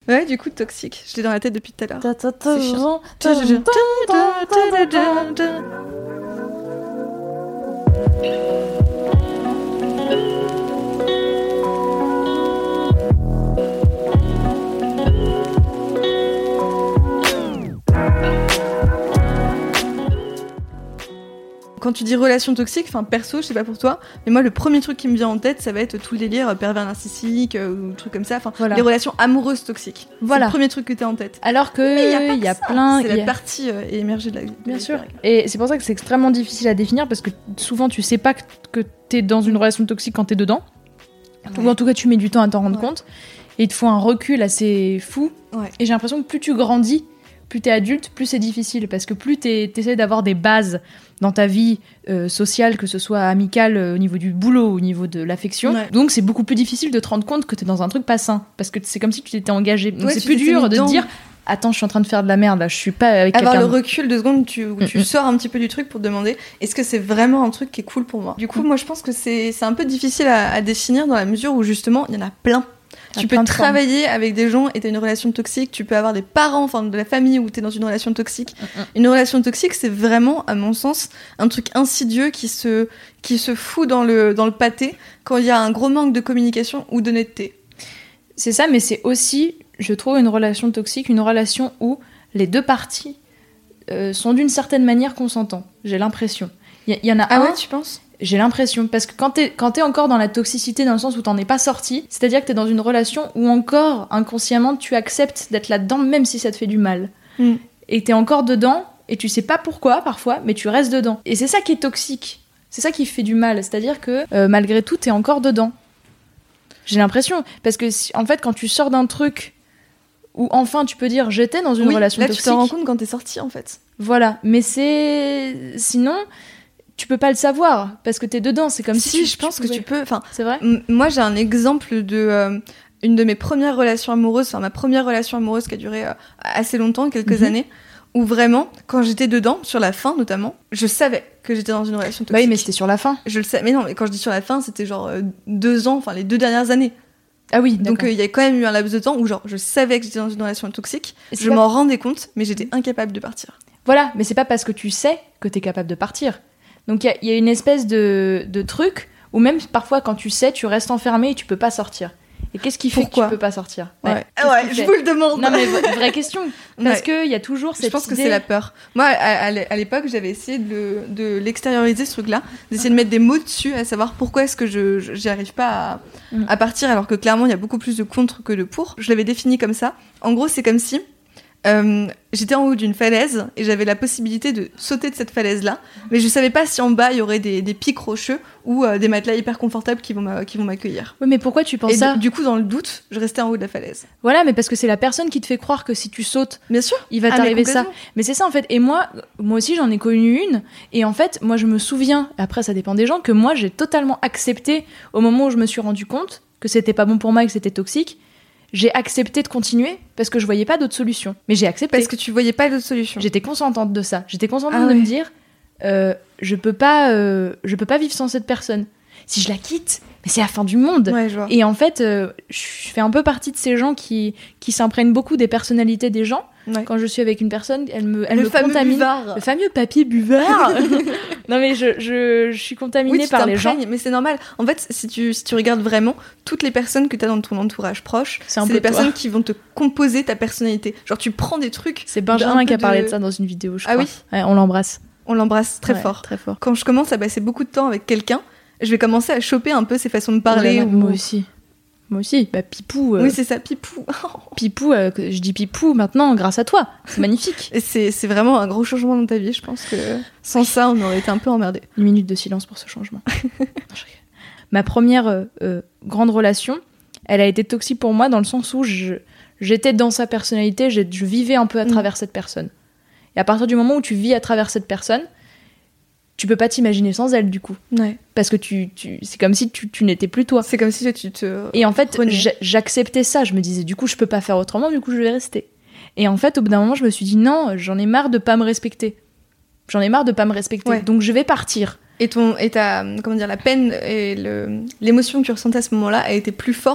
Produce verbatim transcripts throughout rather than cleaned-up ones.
Ouais, du coup, toxique. Je l'ai dans la tête depuis tout à l'heure. Ta, ta, ta, C'est chiant. ta, ta, ta, ta, ta, ta. Quand tu dis relation toxique, enfin perso, je sais pas pour toi, mais moi le premier truc qui me vient en tête, ça va être tout le délire euh, pervers narcissique euh, ou trucs comme ça, enfin Voilà. les relations amoureuses toxiques. Voilà. C'est le premier truc que t'as en tête. Alors que Mais y a, pas il y a que ça. plein. C'est il y la a- partie euh, émergée de la vie. Bien sûr. Et c'est pour ça que c'est extrêmement difficile à définir parce que souvent tu sais pas que, que t'es dans une relation toxique quand t'es dedans. Ouais. Ou en tout cas tu mets du temps à t'en rendre Ouais. compte. Et il te faut un recul assez fou. Ouais. Et j'ai l'impression que plus tu grandis, plus t'es adulte, plus c'est difficile. Parce que plus t'es- t'essaies d'avoir des bases dans ta vie euh, sociale, que ce soit amicale, euh, au niveau du boulot, au niveau de l'affection. Ouais. Donc c'est beaucoup plus difficile de te rendre compte que t'es dans un truc pas sain. Parce que c'est comme si tu t'étais engagé. Donc Ouais, c'est tu plus t'étais dur mis de dedans. te dire attends, je suis en train de faire de la merde là, je suis pas avec Avoir quelqu'un. le recul deux secondes où tu, où tu Mm, mm. sors un petit peu du truc pour te demander est-ce que c'est vraiment un truc qui est cool pour moi. Du coup, Mm. moi je pense que c'est c'est un peu difficile à, à définir dans la mesure où justement il y en a plein. Il y a Tu peux plein de formes. travailler avec des gens et t'as une relation toxique, tu peux avoir des parents, enfin de la famille où t'es dans une relation toxique. Mm, mm. Une relation toxique, c'est vraiment, à mon sens, un truc insidieux qui se, qui se fout dans le, dans le pâté quand il y a un gros manque de communication ou d'honnêteté. C'est ça, mais c'est aussi, je trouve, une relation toxique, une relation où les deux parties euh, sont d'une certaine manière consentants. J'ai l'impression. Il y, y en a Ah un, ouais, tu penses? j'ai l'impression, parce que quand t'es, quand t'es encore dans la toxicité, dans le sens où t'en es pas sorti, c'est-à-dire que t'es dans une relation où encore, inconsciemment, tu acceptes d'être là-dedans, même si ça te fait du mal. Mm. Et t'es encore dedans, et tu sais pas pourquoi, parfois, mais tu restes dedans. Et c'est ça qui est toxique. C'est ça qui fait du mal. C'est-à-dire que, euh, malgré tout, t'es encore dedans. J'ai l'impression. Parce que, si- en fait, quand tu sors d'un truc où, enfin, tu peux dire, j'étais dans une Oui, relation là, toxique. tu t'en rends compte quand t'es sorti, en fait. Voilà. Mais c'est... Sinon, tu peux pas le savoir, parce que t'es dedans. C'est comme si... si, tu- je pense que pouvais- tu peux... Enfin, C'est vrai? m- moi, j'ai un exemple de... euh, une de mes premières relations amoureuses, enfin ma première relation amoureuse qui a duré euh, assez longtemps, quelques Mhm. années, où vraiment, quand j'étais dedans, sur la fin notamment, je savais que j'étais dans une relation toxique. Bah oui, mais c'était sur la fin. Je le sais, mais non, mais quand je dis sur la fin, c'était genre euh, deux ans, enfin les deux dernières années. Ah oui, Donc d'accord. euh, il y a quand même eu un laps de temps où genre je savais que j'étais dans une relation toxique, Et c'est je pas- m'en rendais compte, mais j'étais incapable de partir. Voilà, mais c'est pas parce que tu sais que t'es capable de partir. Donc il y a- il y, a une espèce de, de truc où même parfois quand tu sais, tu restes enfermé et tu peux pas sortir. Et qu'est-ce qui fait Pourquoi que tu peux pas sortir? Ouais, Qu'est-ce ouais, qui je fait vous le demande. Non mais v- vraie question. Parce Ouais. qu'il y a toujours cette Je pense que idée- c'est la peur. Moi, à, à l'é- à l'époque, j'avais essayé de, le- de l'extérioriser, ce truc-là, d'essayer de mettre des mots dessus, à savoir pourquoi est-ce que je je- j'y arrive pas à, Mm. à partir, alors que clairement, il y a beaucoup plus de contre que de pour. Je l'avais défini comme ça. En gros, c'est comme si euh, j'étais en haut d'une falaise et j'avais la possibilité de sauter de cette falaise-là, mais je savais pas si en bas, il y aurait des, des pics rocheux ou euh, des matelas hyper confortables qui vont m'a- qui vont m'accueillir. Oui, mais pourquoi tu penses Et ça? du, du coup, dans le doute, je restais en haut de la falaise. Voilà, mais parce que c'est la personne qui te fait croire que si tu sautes, Bien sûr. il va Ah, mais t'arriver ça. complètement. Mais c'est ça en fait. Et moi, moi aussi j'en ai connu une. Et en fait, moi je me souviens, après ça dépend des gens, que moi j'ai totalement accepté au moment où je me suis rendu compte que c'était pas bon pour moi et que c'était toxique. J'ai accepté de continuer parce que je voyais pas d'autre solution. Mais j'ai accepté. Parce que tu voyais pas d'autre solution. J'étais consentante de ça. J'étais consentante Ah de ouais. me dire, euh, je peux pas, euh, je peux pas vivre sans cette personne. Si je la quitte, mais c'est la fin du monde. Ouais, je vois. Et en fait, euh, je fais un peu partie de ces gens qui, qui s'imprègnent beaucoup des personnalités des gens. Ouais. Quand je suis avec une personne, elle me, elle Le me fameux contamine. buvard. Le fameux papier buvard. Non mais je, je, je suis contaminée Oui, tu par les gens. t'imprègnes, mais c'est normal. En fait, si tu, si tu regardes vraiment, toutes les personnes que tu as dans ton entourage proche, C'est un c'est peu des toi. personnes qui vont te composer ta personnalité. Genre, tu prends des trucs. C'est d'un Benjamin peu qui a parlé de... de ça dans une vidéo, je Ah crois. oui Ouais, on l'embrasse. On l'embrasse très Ouais, fort. Très fort. Quand je commence à passer beaucoup de temps avec quelqu'un, je vais commencer à choper un peu ses façons de parler. Oh là là, ou- Moi aussi. Moi aussi. Bah Pipou. euh, Oui, c'est ça, pipou. Pipou, euh, que- je dis Pipou maintenant grâce à toi. C'est magnifique. Et c'est, c'est vraiment un gros changement dans ta vie. Je pense que sans ça, on aurait été un peu emmerdés. Une minute de silence pour ce changement. Non, je rigole. Ma première euh, euh, grande relation, elle a été toxique pour moi dans le sens où je, j'étais dans sa personnalité, je, je vivais un peu à Mm. travers cette personne. Et à partir du moment où tu vis à travers cette personne, tu peux pas t'imaginer sans elle du coup. Ouais. Parce que tu, tu, c'est comme si tu, tu n'étais plus toi. C'est comme si tu te. Et en fait, Renier. j'a- j'acceptais ça. Je me disais, du coup, je peux pas faire autrement, du coup, je vais rester. Et en fait, au bout d'un moment, je me suis dit, non, j'en ai marre de pas me respecter. J'en ai marre de pas me respecter. Ouais. Donc, je vais partir. Et, ton, et ta, comment dire, la peine et le, l'émotion que tu ressentais à ce moment-là a été plus forte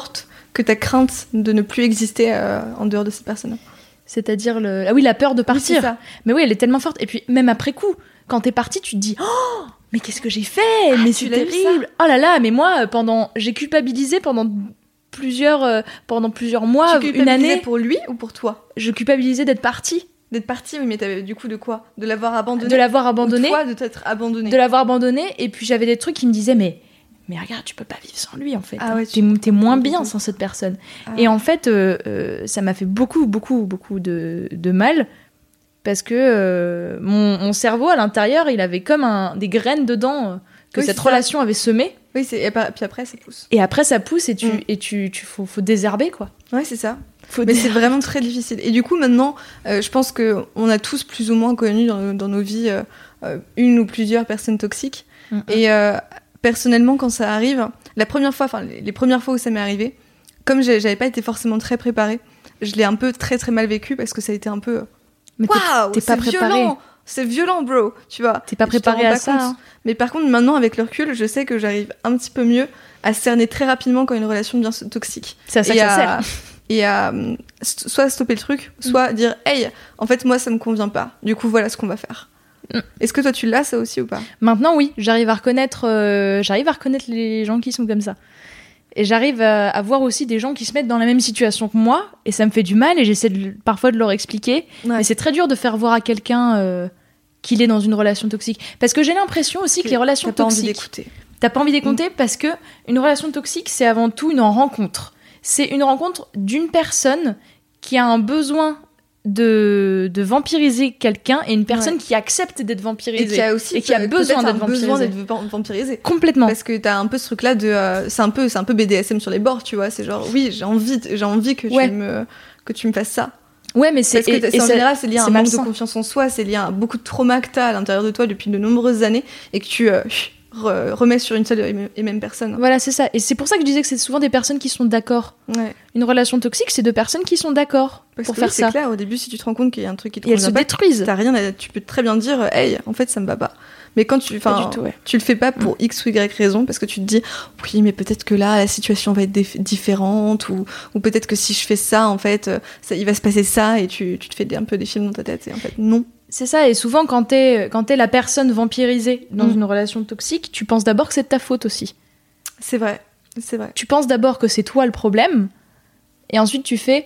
que ta crainte de ne plus exister euh, en dehors de cette personne. C'est-à-dire le... ah oui, la peur de partir. Oui, c'est ça. Mais oui, elle est tellement forte. Et puis même après coup, quand t'es parti, tu te dis oh, mais qu'est-ce que j'ai fait? Ah, mais tu c'est l'as vu, terrible. Oh là là, mais moi pendant j'ai culpabilisé pendant plusieurs euh, pendant plusieurs mois, tu une année. pour lui ou pour toi? Je culpabilisais d'être partie. D'être partie, oui, mais t'avais du coup de quoi? De l'avoir abandonné? De l'avoir abandonné. Ou toi de t'être abandonné? De l'avoir abandonné. Et puis j'avais des trucs qui me disaient mais mais regarde, tu peux pas vivre sans lui en fait. Ah ouais, t'es, tu... t'es moins bien sans cette personne. Ah. Et en fait, euh, euh, ça m'a fait beaucoup, beaucoup, beaucoup de, de mal parce que euh, mon, mon cerveau à l'intérieur, il avait comme un, des graines dedans euh, que oui, cette relation ça. avait semé. Oui, c'est... Et puis après, ça pousse. Et après, ça pousse et tu, mm. et tu, tu faut, faut désherber quoi. Ouais, c'est ça. Faut mais désherber. c'est vraiment très difficile. Et du coup, maintenant, euh, je pense que on a tous plus ou moins connu dans, dans nos vies euh, euh, une ou plusieurs personnes toxiques. Mm-hmm. Et euh, personnellement, quand ça arrive, la première fois, enfin les, les premières fois où ça m'est arrivé, comme j'avais pas été forcément très préparée, je l'ai un peu très très mal vécu parce que ça a été un peu. Waouh, t'es, t'es pas c'est préparé. violent, c'est violent, bro. Tu vois. T'es pas préparé à ça. Hein. Mais par contre, maintenant, avec le recul, je sais que j'arrive un petit peu mieux à cerner très rapidement quand une relation devient toxique. C'est à ça que ça sert. Et à euh, st- soit stopper le truc, soit mm. dire hey, en fait, moi, ça me convient pas. Du coup, voilà ce qu'on va faire. Mm. Est-ce que toi, tu l'as ça aussi ou pas? Maintenant, oui, j'arrive à reconnaître, euh, j'arrive à reconnaître les gens qui sont comme ça. Et j'arrive à, à voir aussi des gens qui se mettent dans la même situation que moi, et ça me fait du mal, et j'essaie de, parfois de leur expliquer. Ouais. Mais c'est très dur de faire voir à quelqu'un euh, qu'il est dans une relation toxique. Parce que j'ai l'impression aussi que, que les relations t'as toxiques... T'as pas envie d'écouter. T'as pas envie d'écouter mm. parce que une relation toxique, c'est avant tout une rencontre. C'est une rencontre d'une personne qui a un besoin de, de vampiriser quelqu'un et une personne ouais. qui accepte d'être vampirisée. Et qui a aussi et qui a besoin d'être, besoin d'être vampirisée. Complètement. Parce que t'as un peu ce truc-là de... Euh, c'est, un peu, c'est un peu B D S M sur les bords, tu vois. C'est genre, oui, j'ai envie, j'ai envie que, ouais. tu me, que tu me fasses ça. Ouais, mais c'est... Parce que et, et en c'est, général, c'est lié à un manque malsain. de confiance en soi, c'est lié à beaucoup de trauma que t'as à l'intérieur de toi depuis de nombreuses années et que tu... Euh, remets sur une seule et même personne. Voilà, c'est ça. Et c'est pour ça que je disais que c'est souvent des personnes qui sont d'accord. Ouais. Une relation toxique, c'est deux personnes qui sont d'accord Parce pour que faire oui, c'est ça. clair, au début, si tu te rends compte qu'il y a un truc qui te et elles se pas, détruisent. T'as rien à, tu peux très bien dire, hey, en fait, ça me va pas. Mais quand tu, enfin, ouais. tu le fais pas pour mmh. X ou Y raison, parce que tu te dis, oui, mais peut-être que là, la situation va être dif- différente, ou, ou peut-être que si je fais ça, en fait, ça, il va se passer ça, et tu, tu te fais des, un peu des films dans ta tête, et en fait, non. C'est ça, et souvent quand t'es, quand t'es la personne vampirisée dans mmh. une relation toxique, tu penses d'abord que c'est de ta faute aussi. C'est vrai, c'est vrai. Tu penses d'abord que c'est toi le problème, et ensuite tu fais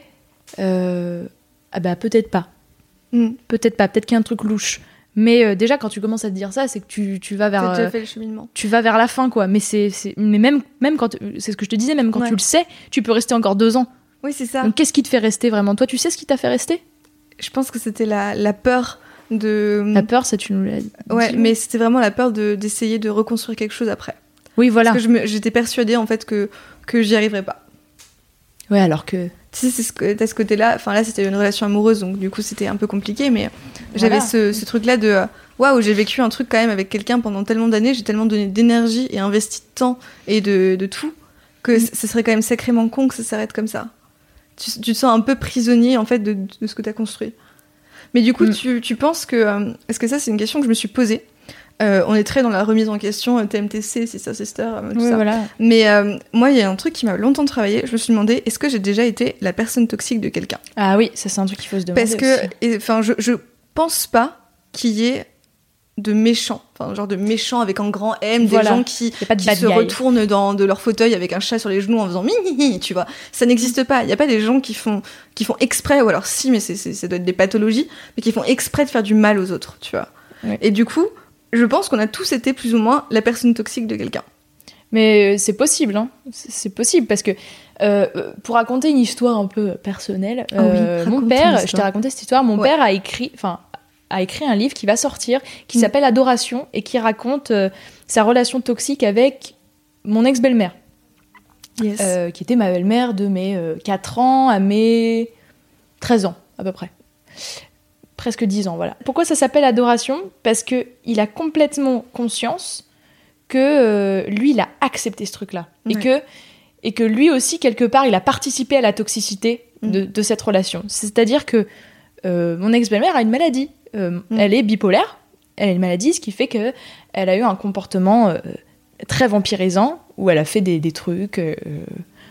euh, ah bah peut-être pas, mmh. peut-être pas, peut-être qu'il y a un truc louche. Mais euh, déjà quand tu commences à te dire ça, c'est que tu, tu vas vers t'as déjà fait le cheminement. Tu vas vers la fin quoi. Mais c'est, c'est mais même même quand c'est ce que je te disais, même quand ouais. tu le sais, tu peux rester encore deux ans. Oui c'est ça. Donc qu'est-ce qui te fait rester vraiment? Toi tu sais ce qui t'a fait rester? Je pense que c'était la la peur. De... La peur, ça tu nous l'as dit. Ouais, mais c'était vraiment la peur de, d'essayer de reconstruire quelque chose après. Oui, voilà. Parce que je me, j'étais persuadée en fait que, que j'y arriverais pas. Ouais, alors que... Tu sais, c'est ce que, t'as ce côté-là, enfin là c'était une relation amoureuse, donc du coup c'était un peu compliqué, mais voilà. J'avais ce, ce truc-là de... Waouh, j'ai vécu un truc quand même avec quelqu'un pendant tellement d'années, j'ai tellement donné d'énergie et investi de temps et de, de tout, que mm. ce serait quand même sacrément con que ça s'arrête comme ça. Tu, tu te sens un peu prisonnier en fait de, de ce que t'as construit. Mais du coup, mm. tu, tu penses que... Euh, est-ce que ça, c'est une question que je me suis posée. Euh, on est très dans la remise en question, euh, T M T C, Sister Sister, euh, tout oui, ça. Voilà. Mais euh, moi, il y a un truc qui m'a longtemps travaillé. Je me suis demandé, est-ce que j'ai déjà été la personne toxique de quelqu'un? Ah oui, ça, c'est un truc qu'il faut se demander Parce que, aussi. Enfin, je, je pense pas qu'il y ait de méchants, enfin genre de méchants avec un grand M, voilà. des gens qui, qui se guy. retournent dans de leur fauteuil avec un chat sur les genoux en faisant mi, tu vois. Ça n'existe pas. Il y a pas des gens qui font qui font exprès, ou alors si, mais c'est, c'est ça doit être des pathologies, mais qui font exprès de faire du mal aux autres, tu vois. Oui. Et du coup, je pense qu'on a tous été plus ou moins la personne toxique de quelqu'un. Mais c'est possible, hein. C'est possible parce que euh, pour raconter une histoire un peu personnelle, oh oui, euh, mon père, je t'ai raconté cette histoire, mon ouais. père a écrit, enfin. a écrit un livre qui va sortir, qui mmh. s'appelle Adoration, et qui raconte euh, sa relation toxique avec mon ex-belle-mère, yes. euh, qui était ma belle-mère de mes euh, quatre ans à mes treize ans, à peu près. Presque dix ans, voilà. Pourquoi ça s'appelle Adoration ? Parce qu'il a complètement conscience que euh, lui, il a accepté ce truc-là. Ouais. Et, que, et que lui aussi, quelque part, il a participé à la toxicité mmh. de, de cette relation. C'est-à-dire que euh, mon ex-belle-mère a une maladie. Euh, mmh. Elle est bipolaire, elle a une maladie, ce qui fait qu'elle a eu un comportement euh, très vampirisant, où elle a fait des, des trucs... Euh,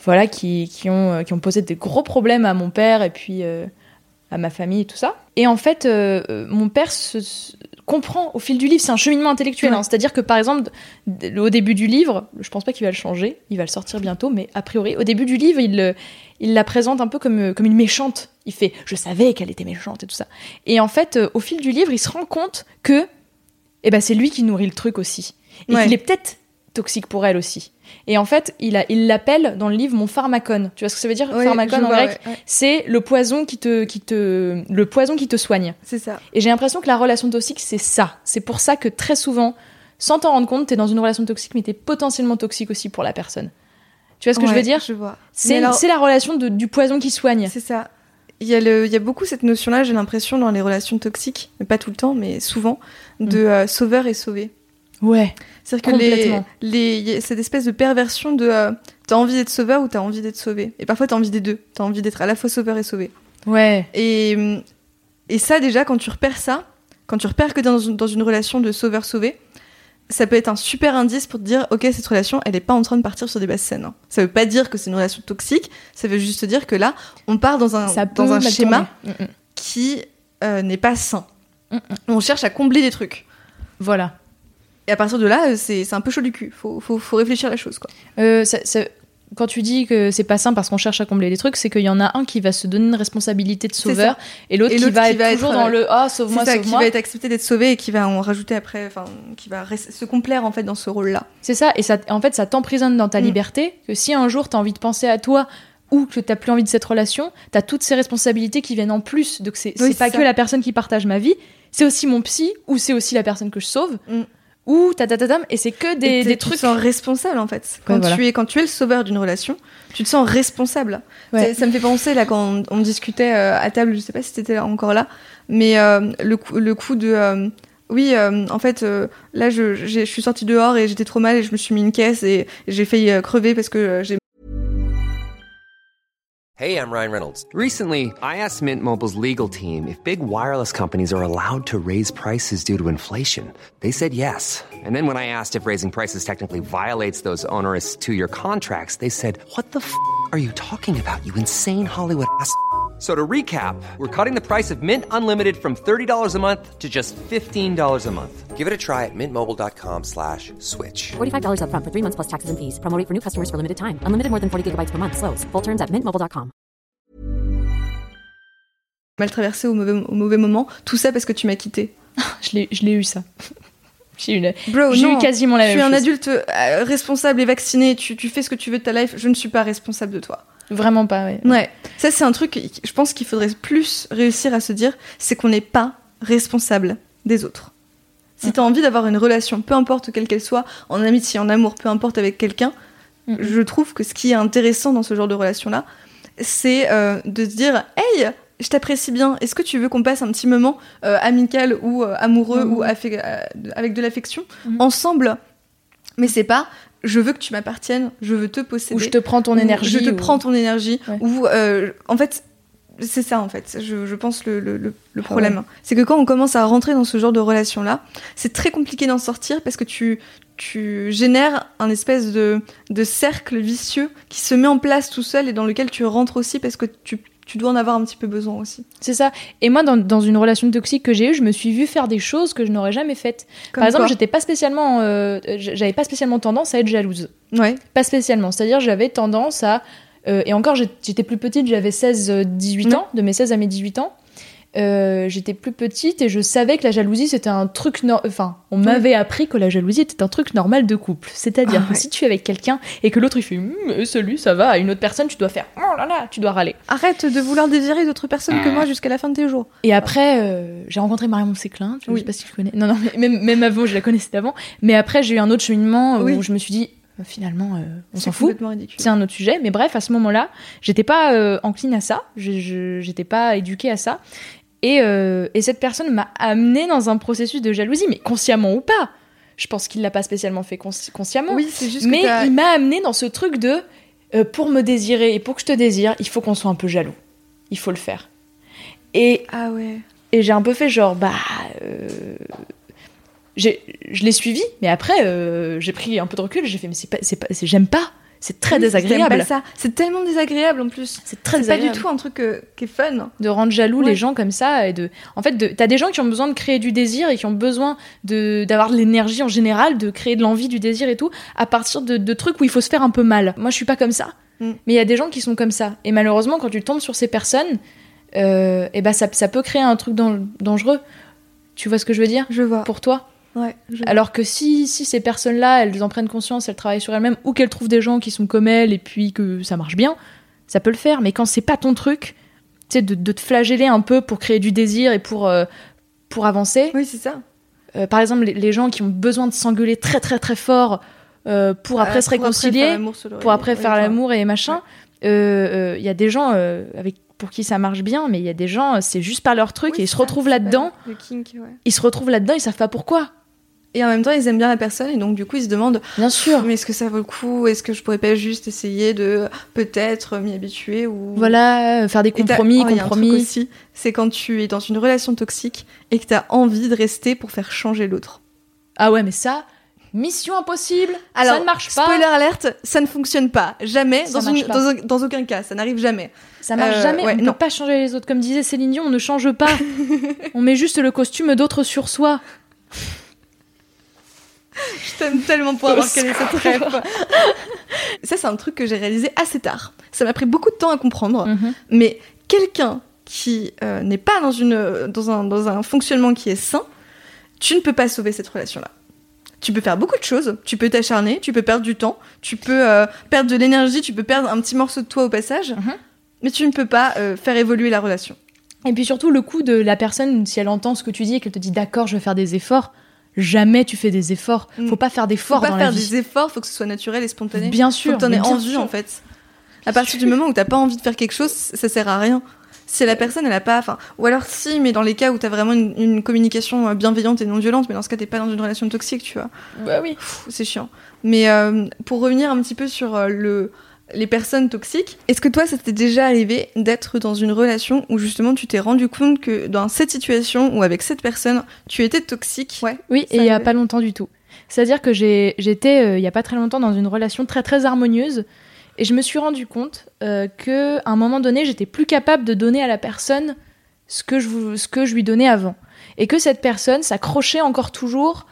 voilà, qui, qui, ont, qui ont posé des gros problèmes à mon père et puis euh, à ma famille et tout ça. Et en fait, euh, mon père se, se comprend au fil du livre, c'est un cheminement intellectuel. Ouais. Hein, c'est-à-dire que par exemple, d- au début du livre, je pense pas qu'il va le changer, il va le sortir bientôt, mais a priori, au début du livre, il, il la présente un peu comme, comme une méchante. Il fait « je savais qu'elle était méchante » et tout ça. Et en fait, euh, au fil du livre, il se rend compte que eh ben, c'est lui qui nourrit le truc aussi. Et ouais. qu'il est peut-être toxique pour elle aussi. Et en fait, il, a, il l'appelle dans le livre mon pharmacone. Tu vois ce que ça veut dire, oui, pharmacone en vois, grec ouais, ouais. C'est le poison qui te, qui te, le poison qui te soigne. C'est ça. Et j'ai l'impression que la relation toxique, c'est ça. C'est pour ça que très souvent, sans t'en rendre compte, t'es dans une relation toxique, mais t'es potentiellement toxique aussi pour la personne. Tu vois ce que ouais, je veux dire ? Je vois. C'est, alors, c'est la relation de, du poison qui soigne. C'est ça. Il y, a le, il y a beaucoup cette notion-là, j'ai l'impression, dans les relations toxiques, mais pas tout le temps, mais souvent, de mmh. euh, sauveur et sauvé. Ouais. C'est-à-dire que les, les, y a cette espèce de perversion de euh, t'as envie d'être sauveur ou t'as envie d'être sauvé. Et parfois t'as envie des deux. T'as envie d'être à la fois sauveur et sauvé. Ouais. Et, et ça, déjà, quand tu repères ça, quand tu repères que t'es dans une, dans une relation de sauveur-sauvé, ça peut être un super indice pour te dire ok, cette relation, elle est pas en train de partir sur des basses scènes. Hein. Ça veut pas dire que c'est une relation toxique, ça veut juste dire que là, on part dans un, dans un schéma mmh. qui euh, n'est pas sain. Mmh. On cherche à combler des trucs. Voilà. Et à partir de là, c'est, c'est un peu chaud du cul. Faut, faut, faut réfléchir à la chose, quoi. Euh, ça, ça, quand tu dis que c'est pas simple parce qu'on cherche à combler les trucs, c'est qu'il y en a un qui va se donner une responsabilité de sauveur et l'autre, et l'autre qui va qui être va toujours être, dans le ah oh, sauve-moi, c'est ça, sauve-moi. Qui va être accepté d'être sauvé et qui va en rajouter après, enfin, qui va rest- se complaire en fait dans ce rôle-là. C'est ça. Et ça, en fait, ça t'emprisonne dans ta mmh. liberté. Que si un jour t'as envie de penser à toi ou que t'as plus envie de cette relation, t'as toutes ces responsabilités qui viennent en plus. Donc c'est, oui, c'est, c'est pas ça. Que la personne qui partage ma vie, c'est aussi mon psy ou c'est aussi la personne que je sauve. Mmh. Ou tatatatam, et c'est que des, des trucs. Tu te sens responsable en fait. Quand, ouais, voilà. tu es, quand tu es le sauveur d'une relation, tu te sens responsable. Ouais. Ça me fait penser là quand on, on discutait euh, à table, je sais pas si t'étais encore là, mais euh, le, coup, le coup de. Euh, oui, euh, en fait, euh, là je, je suis sortie dehors et j'étais trop mal et je me suis mis une caisse et j'ai failli euh, crever parce que euh, j'ai. Hey, I'm Ryan Reynolds. Recently, I asked Mint Mobile's legal team if big wireless companies are allowed to raise prices due to inflation. They said yes. And then when I asked if raising prices technically violates those onerous two-year contracts, they said, what the f*** are you talking about, you insane Hollywood ass f- So to recap, we're cutting the price of Mint Unlimited from thirty dollars a month to just fifteen dollars a month. Give it a try at mintmobile.com slash switch. forty-five dollars up front for three months plus taxes and fees. Promo rate for new customers for limited time. Unlimited more than forty gigabytes per month. Slows full terms at mint mobile dot com. Mal traversé au mauvais, au mauvais moment. Tout ça parce que tu m'as quitté. je, l'ai, je l'ai eu ça. J'ai, une... Bro, j'ai non, eu quasiment la même chose. Je suis un adulte euh, responsable et vacciné. Tu, tu fais ce que tu veux de ta life. Je ne suis pas responsable de toi. Vraiment pas, ouais. Ouais. Ça, c'est un truc, je pense qu'il faudrait plus réussir à se dire, c'est qu'on n'est pas responsable des autres. Si mmh. t'as envie d'avoir une relation, peu importe quelle qu'elle soit, en amitié, en amour, peu importe avec quelqu'un, mmh. je trouve que ce qui est intéressant dans ce genre de relation-là, c'est euh, de se dire, hey, je t'apprécie bien, est-ce que tu veux qu'on passe un petit moment euh, amical ou euh, amoureux mmh. ou affe- euh, avec de l'affection mmh. ensemble? Mais c'est pas je veux que tu m'appartiennes, je veux te posséder. Ou je te prends ton énergie. Je te ou... prends ton énergie. Ouais. Ou euh, en fait, c'est ça en fait. Je, je pense le, le, le problème, ah ouais. c'est que quand on commence à rentrer dans ce genre de relation-là, c'est très compliqué d'en sortir parce que tu tu génères un espèce de de cercle vicieux qui se met en place tout seul et dans lequel tu rentres aussi parce que tu tu dois en avoir un petit peu besoin aussi. C'est ça. Et moi, dans, dans une relation toxique que j'ai eue, je me suis vue faire des choses que je n'aurais jamais faites. Comme Par exemple, quoi j'étais pas spécialement, euh, j'avais pas spécialement tendance à être jalouse. Ouais. Pas spécialement. C'est-à-dire, j'avais tendance à... Euh, et encore, j'étais plus petite, j'avais seize dix-huit mmh. ans, de mes seize à mes dix-huit ans. Euh, j'étais plus petite et je savais que la jalousie c'était un truc no- enfin on mmh. m'avait appris que la jalousie était un truc normal de couple, c'est-à-dire ah, que ouais. si tu es avec quelqu'un et que l'autre il fait mmm, celui ça va, à une autre personne tu dois faire oh là là, tu dois râler. Arrête de vouloir désirer d'autres personnes que moi jusqu'à la fin de tes jours. Et après euh, j'ai rencontré Marion Séclin, je oui. sais pas si tu connais, non non même, même avant je la connaissais d'avant, mais après j'ai eu un autre cheminement où oui. je me suis dit finalement, euh, on c'est s'en fout. C'est un autre sujet. Mais bref, à ce moment-là, j'étais pas euh, encline à ça. Je, je, j'étais pas éduquée à ça. Et, euh, et cette personne m'a amenée dans un processus de jalousie, mais consciemment ou pas. Je pense qu'il l'a pas spécialement fait consci- consciemment. Oui, c'est juste mais que il m'a amenée dans ce truc de euh, pour me désirer et pour que je te désire, il faut qu'on soit un peu jaloux. Il faut le faire. Et, ah ouais. Et j'ai un peu fait genre, bah... Euh, j'ai, je l'ai suivi, mais après, euh, j'ai pris un peu de recul, j'ai fait, mais c'est pas, c'est pas, c'est, j'aime pas. C'est très Oui, désagréable. t'aimes pas ça. C'est tellement désagréable en plus. C'est très C'est pas désagréable. du tout un truc euh, qui est fun. De rendre jaloux Ouais. les gens comme ça. Et de... En fait, de... t'as des gens qui ont besoin de créer du désir et qui ont besoin de... d'avoir de l'énergie en général, de créer de l'envie, du désir et tout, à partir de, de trucs où il faut se faire un peu mal. Moi, je suis pas comme ça. Mm. Mais il y a des gens qui sont comme ça. Et malheureusement, quand tu tombes sur ces personnes, euh, et ben ça, ça peut créer un truc dan- dangereux. Tu vois ce que je veux dire? Je vois. Pour toi. Ouais, je Alors que si, si ces personnes-là, elles en prennent conscience, elles travaillent sur elles-mêmes, ou qu'elles trouvent des gens qui sont comme elles, et puis que ça marche bien, ça peut le faire. Mais quand c'est pas ton truc, tu sais, de, de te flageller un peu pour créer du désir et pour, euh, pour avancer. Oui, c'est ça. Euh, par exemple, les, les gens qui ont besoin de s'engueuler très très très fort euh, pour après Euh, se pour réconcilier, faire l'amour sur l'oreiller. pour après Ouais, faire je vois. l'amour et machin, il euh, euh, y a des gens euh, avec, pour qui ça marche bien, mais il y a des gens, c'est juste pas leur truc, Oui, et ils se ça, retrouvent c'est là-dedans, pas le kink, ouais. ils se retrouvent là-dedans, ils savent pas pourquoi. Et en même temps, ils aiment bien la personne et donc du coup, ils se demandent Bien sûr. mais est-ce que ça vaut le coup? Est-ce que je pourrais pas juste essayer de peut-être m'y habituer ou Voilà, euh, faire des Et t'as- compromis, oh, il y a un truc compromis. aussi, c'est quand tu es dans une relation toxique et que t'as envie de rester pour faire changer l'autre. Ah ouais, mais ça, mission impossible, Alors, ça ne marche pas. Spoiler alerte, ça ne fonctionne pas. Jamais, Ça dans, marche une- pas. dans, un- dans aucun cas, ça n'arrive jamais. Ça marche Euh, jamais, ouais, on ne non. peut pas changer les autres. Comme disait Céline Dion, on ne change pas. On met juste le costume d'autres sur soi. Je t'aime tellement pour avoir calé cette rêve. Ça, c'est un truc que j'ai réalisé assez tard. Ça m'a pris beaucoup de temps à comprendre. Mhm. Mais quelqu'un qui euh, n'est pas dans, une, dans, un, dans un fonctionnement qui est sain, tu ne peux pas sauver cette relation-là. Tu peux faire beaucoup de choses, tu peux t'acharner, tu peux perdre du temps, tu peux euh, perdre de l'énergie, tu peux perdre un petit morceau de toi au passage, Mhm. mais tu ne peux pas euh, faire évoluer la relation. Et puis surtout, le coup de la personne, si elle entend ce que tu dis et qu'elle te dit d'accord, je vais faire des efforts, jamais tu fais des efforts. Mm. Faut pas faire Faut d'efforts pas dans faire la vie. des efforts, faut que ce soit naturel et spontané. Bien Faut sûr. que t'en mais aies bien envie sûr. en fait. À partir du moment où t'as pas envie de faire quelque chose, ça sert à rien. Si la personne elle a pas, enfin, ou alors si, mais dans les cas où t'as vraiment une, une communication euh, bienveillante et non violente, mais dans ce cas t'es pas dans une relation toxique, tu vois. Bah oui. Pff, c'est chiant. Mais euh, pour revenir un petit peu sur euh, le les personnes toxiques, est-ce que toi ça t'est déjà arrivé d'être dans une relation où justement tu t'es rendu compte que dans cette situation ou avec cette personne tu étais toxique? Ouais. Oui, Ça et il y a arrivait. pas longtemps du tout. C'est-à-dire que j'ai, j'étais, euh, il y a pas très longtemps, dans une relation très très harmonieuse, et je me suis rendu compte euh, que à un moment donné, j'étais plus capable de donner à la personne ce que je, vou- ce que je lui donnais avant, et que cette personne s'accrochait encore toujours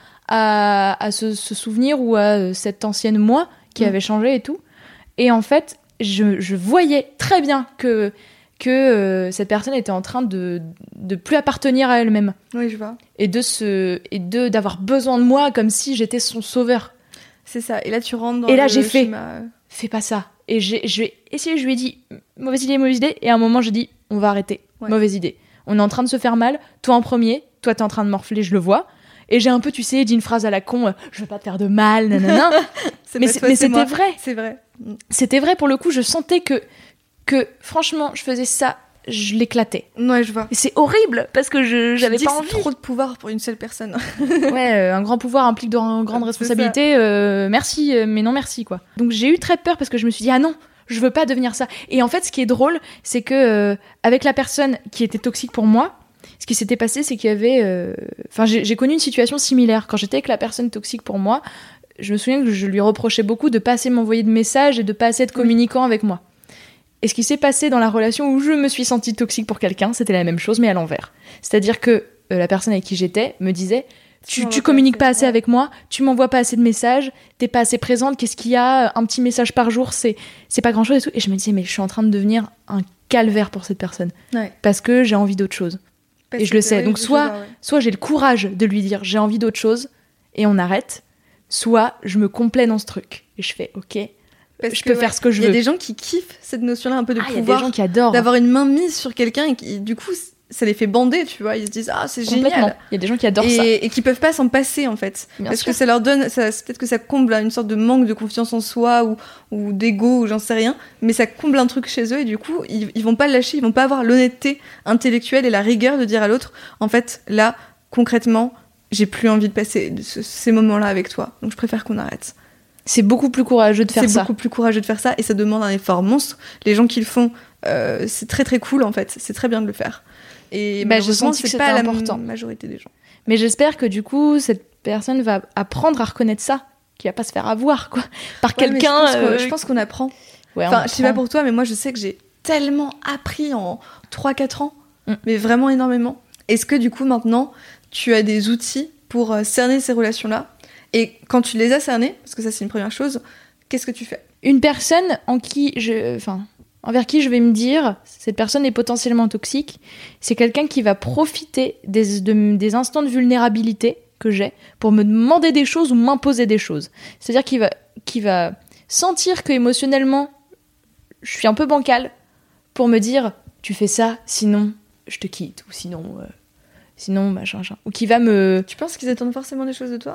à, à ce, ce souvenir ou à euh, cette ancienne moi qui Mm. avait changé et tout. Et en fait, je, je voyais très bien que que euh, cette personne était en train de de plus appartenir à elle-même Oui, je vois. et de se et de d'avoir besoin de moi comme si j'étais son sauveur. C'est ça. Et là tu rentres dans Et là, le j'ai fait. schéma, euh, Fais pas ça. Et j'ai j'ai essayé, je lui ai dit mauvaise idée, mauvaise idée, et à un moment j'ai dit on va arrêter. Ouais. Mauvaise idée. On est en train de se faire mal, toi en premier, toi t'es en train de morfler, je le vois. Et j'ai un peu, tu sais, dit une phrase à la con, euh, je veux pas te faire de mal, nanana. c'est mais pas c'est- toi, mais c'est c'était moi. vrai. C'est vrai. Mm. C'était vrai pour le coup, je sentais que que franchement, je faisais ça, je l'éclatais. Ouais, je vois. Et c'est horrible parce que je j'avais Je dis pas que envie. c'est trop de pouvoir pour une seule personne. Ouais, euh, un grand pouvoir implique de grandes C'est responsabilités. euh, merci, euh, mais non merci, quoi. Donc j'ai eu très peur parce que je me suis dit, ah non, je veux pas devenir ça. Et en fait, ce qui est drôle, c'est que euh, avec la personne qui était toxique pour moi, ce qui s'était passé, c'est qu'il y avait... euh, Enfin, j'ai j'ai connu une situation similaire. Quand j'étais avec la personne toxique pour moi, je me souviens que je lui reprochais beaucoup de pas assez m'envoyer de messages et de pas assez être communicant avec moi. Et ce qui s'est passé dans la relation où je me suis sentie toxique pour quelqu'un, c'était la même chose, mais à l'envers. C'est-à-dire que euh, la personne avec qui j'étais me disait tu, m'envoies tu pas communiques assez, pas assez ouais. avec moi, tu m'envoies pas assez de messages, t'es pas assez présente, qu'est-ce qu'il y a, un petit message par jour, c'est c'est pas grand-chose et tout. Et je me disais, mais je suis en train de devenir un calvaire pour cette personne. Ouais. Parce que j'ai envie d'autre chose. Parce Et je que le c'est sais. vrai, Donc je soit, vois, ouais. soit j'ai le courage de lui dire j'ai envie d'autre chose et on arrête, soit je me complais dans ce truc. Et je fais, ok, Parce je que, peux ouais, faire ce que je Il y veux. a des gens qui kiffent cette notion-là un peu de Ah, il y a des pouvoir, gens qui adorent. d'avoir une main mise sur quelqu'un et qui, du coup, ça les fait bander, tu vois. Ils se disent ah c'est Complètement. génial. Il y a des gens qui adorent et, ça. et qui peuvent pas s'en passer en fait, Bien parce sûr. que ça leur donne, ça, c'est peut-être que ça comble une sorte de manque de confiance en soi ou, ou d'ego ou j'en sais rien, mais ça comble un truc chez eux et du coup ils, ils vont pas le lâcher, ils vont pas avoir l'honnêteté intellectuelle et la rigueur de dire à l'autre en fait là concrètement j'ai plus envie de passer de ce- ces moments-là avec toi, donc je préfère qu'on arrête. C'est beaucoup plus courageux de faire C'est ça. beaucoup plus courageux de faire ça et ça demande un effort monstre. Les gens qui le font, euh, c'est très très cool en fait, c'est très bien de le faire. Et Bah, j'ai malheureusement, senti que c'est c'était pas la important. majorité des gens. Mais j'espère que du coup, cette personne va apprendre à reconnaître ça. qui va pas se faire avoir quoi par Ouais, mais quelqu'un. Je pense, euh, que- je pense qu'on apprend. ouais, on Enfin, je sais pas apprend. pour toi, mais moi, je sais que j'ai tellement appris en trois quatre ans, Mm. mais vraiment énormément. Est-ce que du coup, maintenant, tu as des outils pour euh, cerner ces relations-là ? Et quand tu les as cernées, parce que ça, c'est une première chose, qu'est-ce que tu fais ? Une personne en qui je, enfin, envers qui je vais me dire, cette personne est potentiellement toxique, c'est quelqu'un qui va profiter des, de- des instants de vulnérabilité que j'ai pour me demander des choses ou m'imposer des choses. C'est-à-dire qu'il va, qu'il va sentir que émotionnellement, je suis un peu bancale pour me dire, tu fais ça, sinon je te quitte, ou sinon, euh, sinon machin, machin. Ou qui va me... Tu penses qu'ils attendent forcément des choses de toi ?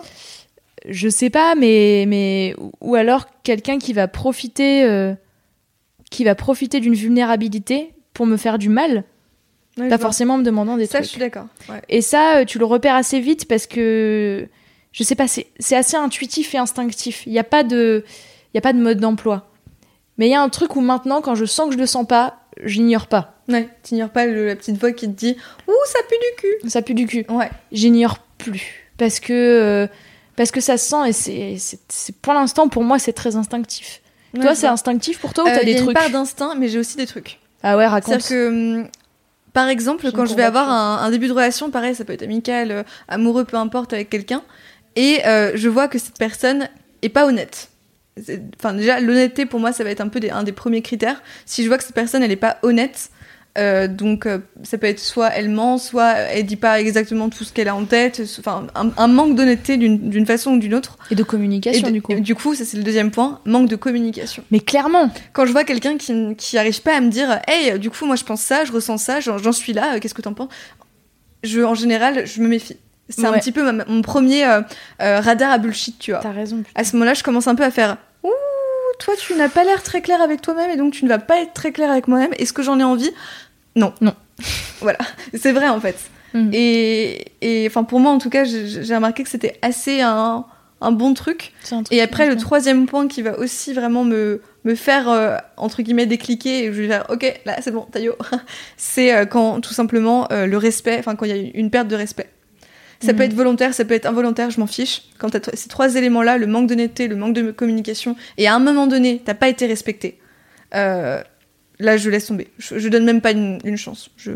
Je sais pas, mais, mais ou alors quelqu'un qui va profiter, euh, qui va profiter d'une vulnérabilité pour me faire du mal, Ouais, pas je vois. forcément en me demandant des Ça, je trucs. suis d'accord. Ouais. Et ça, euh, tu le repères assez vite parce que je sais pas, c'est, c'est assez intuitif et instinctif. Il y a pas de, il y a pas de mode d'emploi. Mais il y a un truc où maintenant, quand je sens que je le sens pas, je l'ignore pas. Ouais, t'ignores pas le- la petite voix qui te dit « Ouh, ça pue du cul Ça pue du cul. !» Ouais. J'ignore plus parce que euh, parce que ça se sent et c'est, c'est, c'est pour l'instant pour moi c'est très instinctif. Ouais, Toi, je c'est vois. instinctif pour toi ou Euh, t'as Il y des a trucs une part d'instinct, mais j'ai aussi des trucs. Ah ouais, raconte. C'est-à-dire que, hum, par exemple, J'ai quand une je vais avoir courbature. un, un début de relation, pareil, ça peut être amical, euh, amoureux, peu importe, avec quelqu'un, et euh, je vois que cette personne est pas honnête. C'est- Enfin, déjà, l'honnêteté, pour moi, ça va être un peu des- un des premiers critères. Si je vois que cette personne, elle est pas honnête, euh, donc euh, ça peut être soit elle ment, soit elle dit pas exactement tout ce qu'elle a en tête, enfin, un, un manque d'honnêteté d'une d'une façon ou d'une autre. Et de Et communication de- du coup. et du coup, ça c'est le deuxième point, manque de communication. Mais clairement. Quand je vois quelqu'un qui, qui arrive pas à me dire « Hey, du coup, moi, je pense ça, je ressens ça, j'en, j'en suis là, euh, qu'est-ce que t'en penses ?» je, En général, je me méfie. C'est un Ouais. petit peu ma- mon premier euh, euh, radar à bullshit, tu vois. T'as raison. À ce moment-là, je commence un peu à faire « Ouh, toi, tu n'as pas l'air très clair avec toi-même et donc tu ne vas pas être très clair avec moi-même. Est-ce que j'en ai envie ? Non. » Non. Voilà, c'est vrai, en fait. Mhm. Et, et enfin, pour moi, en tout cas, j'ai, j'ai remarqué que c'était assez un, un bon truc. C'est un truc Et qui après, le marche bien. troisième point qui va aussi vraiment me, me faire, euh, entre guillemets, décliquer, et je vais faire, ok, là, c'est bon, taillot, c'est euh, quand, tout simplement, euh, le respect, enfin, quand il y a une perte de respect. Ça Mhm. peut être volontaire, ça peut être involontaire, je m'en fiche. Quand t'as t- ces trois éléments-là, le manque d'honnêteté, le manque de communication, et à un moment donné, t'as pas été respecté, euh, là, je laisse tomber. Je, je donne même pas une, une chance. Je...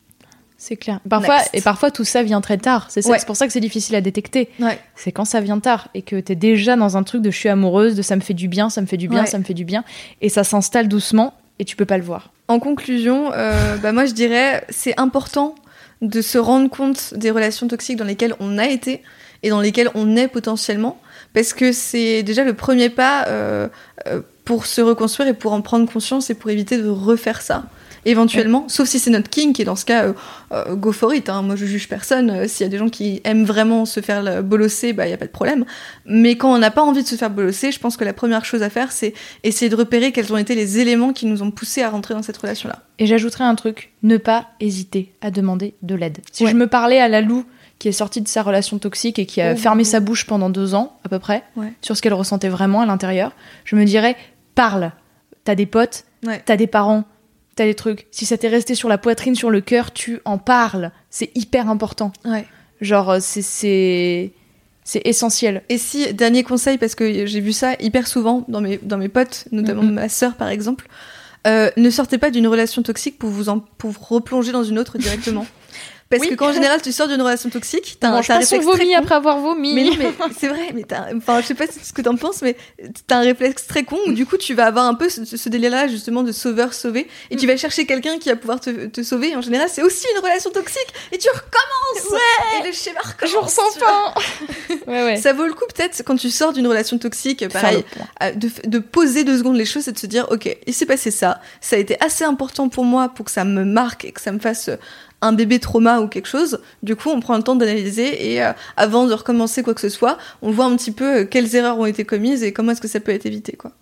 C'est clair. Parfois, Next. et parfois tout ça vient très tard. C'est, ça- Ouais. c'est pour ça que c'est difficile à détecter. Ouais. C'est quand ça vient tard et que t'es déjà dans un truc de je suis amoureuse, de ça me fait du bien, ça me fait du bien, Ouais. ça me fait du bien. Et ça s'installe doucement et tu peux pas le voir. En conclusion, euh, bah moi je dirais c'est important de se rendre compte des relations toxiques dans lesquelles on a été et dans lesquelles on est potentiellement, parce que c'est déjà le premier pas euh, euh, pour se reconstruire et pour en prendre conscience et pour éviter de refaire ça. Éventuellement, sauf si c'est notre kink, et dans ce cas, euh, euh, go for it. Hein. Moi, je juge personne. Euh, S'il y a des gens qui aiment vraiment se faire le- bolosser, bah, il n'y a pas de problème. Mais quand on n'a pas envie de se faire bolosser, je pense que la première chose à faire, c'est essayer de repérer quels ont été les éléments qui nous ont poussés à rentrer dans cette relation-là. Et j'ajouterais un truc, ne pas hésiter à demander de l'aide. Si Ouais. je me parlais à Lalou, qui est sortie de sa relation toxique et qui a Oh. fermé sa bouche pendant deux ans, à peu près, Ouais. sur ce qu'elle ressentait vraiment à l'intérieur, je me dirais, parle. T'as des potes, Ouais. t'as des parents, t'as des trucs. Si ça t'est resté sur la poitrine, sur le cœur, tu en parles. C'est hyper important. Ouais. Genre, c'est, c'est, c'est essentiel. Et si, dernier conseil, parce que j'ai vu ça hyper souvent dans mes, dans mes potes, notamment Mhm. ma sœur par exemple, euh, ne sortez pas d'une relation toxique pour vous, en, pour vous replonger dans une autre directement. Parce Oui. que quand en général tu sors d'une relation toxique, t'as On un, mange t'as un pas son réflexe très vomi con. après avoir vomi. Mais non, mais c'est vrai, mais t'as, enfin, je sais pas ce que t'en penses, mais t'as un réflexe très con où du coup tu vas avoir un peu ce, ce délire-là justement de sauveur-sauvé et tu vas chercher quelqu'un qui va pouvoir te, te sauver. Et en général, c'est aussi une relation toxique et tu recommences. Ouais. Et le schéma recommence. Je ressens tu vois. pas. ouais, ouais. Ça vaut le coup peut-être quand tu sors d'une relation toxique, pareil, Faire le point. euh, de, de poser deux secondes les choses et de se dire ok, il s'est passé ça, ça a été assez important pour moi pour que ça me marque et que ça me fasse euh, un bébé trauma ou quelque chose. Du coup, on prend le temps d'analyser et euh, avant de recommencer quoi que ce soit, on voit un petit peu euh, quelles erreurs ont été commises et comment est-ce que ça peut être évité, quoi.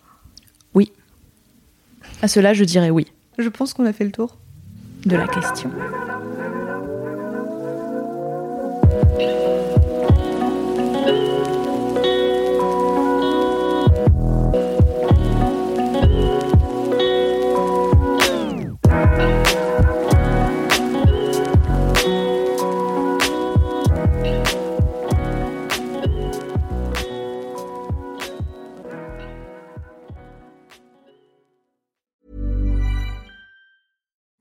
À cela, je dirais oui. Je pense qu'on a fait le tour. De la question.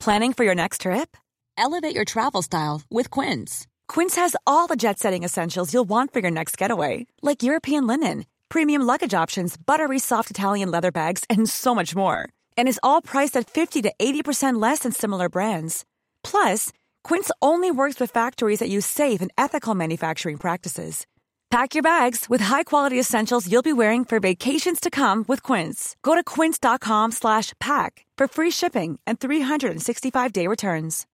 Planning for your next trip? Elevate your travel style with Quince. Quince has all the jet-setting essentials you'll want for your next getaway, like European linen, premium luggage options, buttery soft Italian leather bags, and so much more. And is all priced at fifty to eighty percent less than similar brands. Plus, Quince only works with factories that use safe and ethical manufacturing practices. Pack your bags with high-quality essentials you'll be wearing for vacations to come with Quince. Go to quince.com slash pack for free shipping and three sixty-five day returns.